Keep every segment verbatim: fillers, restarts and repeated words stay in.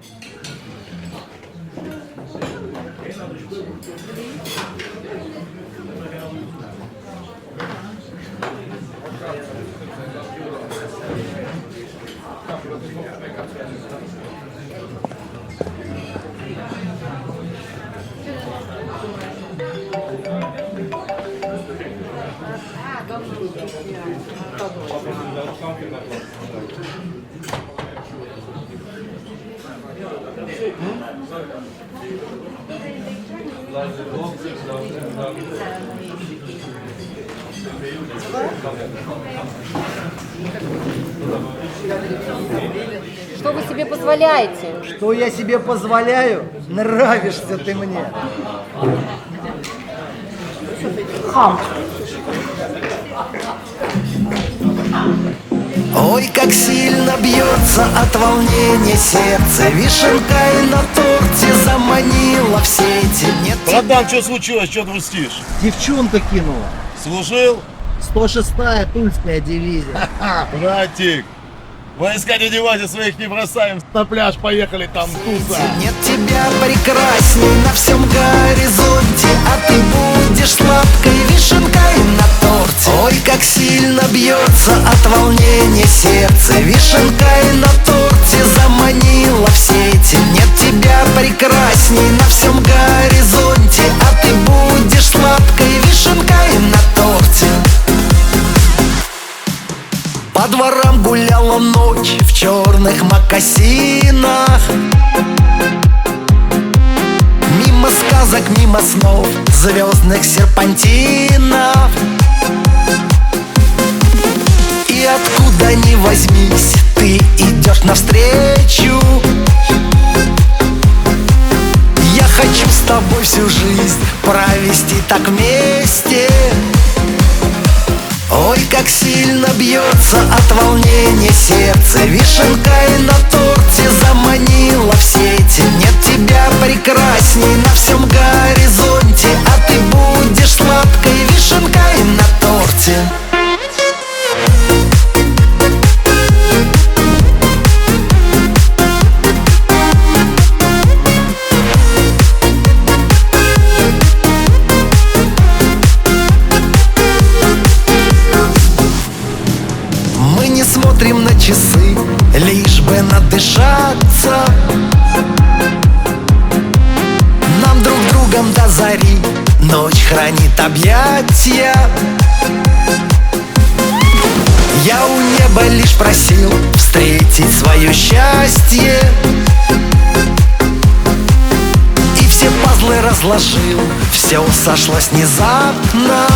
Что вы себе позволяете? Что я себе позволяю? Нравишься ты мне. Хам. Ой, как сильно бьется от волнения сердце. Вишенка и на торте заманила в сети. Нет, Братан, что случилось? Что грустишь? Девчонка кинула. Служил? сто шестая Тульская дивизия. Братик, войска дяди Васи своих не бросаем. На пляж поехали, там туса. нет тебя прекрасней на всем горизонте. А ты будешь сладкой вишенкой на торте. Ой, как сильно бьется от волнения сердце. Вишенкой на торте заманила в сети. Нет тебя прекрасней на всем горизонте. А ты будешь сладкой вишенкой на торте. По дворам гуляла ночь в черных мокасинах. Мимо сказок, мимо снов, звездных серпантинов. И откуда ни возьмись, ты идешь навстречу. Я хочу с тобой всю жизнь провести так вместе. Ой, как сильно бьется от волнения сердце. Вишенкой на торте заманила в сети. Нет тебя прекрасней на всем горизонте. А ты будешь сладкой вишенкой на торте. Смотрим на часы, лишь бы надышаться. Нам друг другом до зари ночь хранит объятия. Я у неба лишь просил встретить свое счастье. И все пазлы разложил, все сошлось внезапно.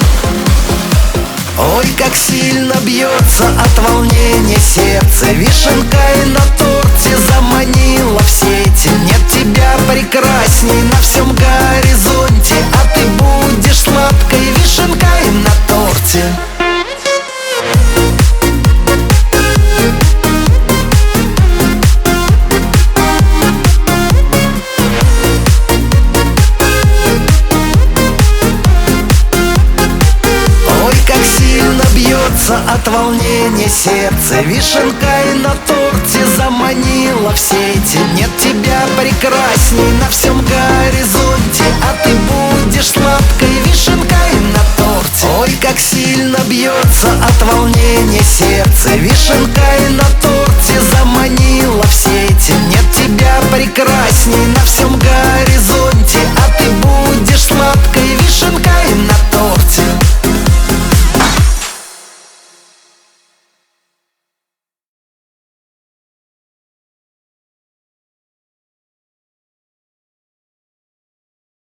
Ой, как сильно бьется от волнения сердце. Вишенкой на торте заманила в сети. Нет тебя прекрасней на всем горизонте. А ты будешь сладкой вишенкой на торте. От волнения сердце. Вишенкой на торте заманила в сети. Нет тебя прекрасней на всем горизонте. А ты будешь сладкой вишенкой на торте. Ой, как сильно бьется от волнения сердце. Вишенкой на торте заманила в сети. Нет тебя прекрасней на всем горизонте.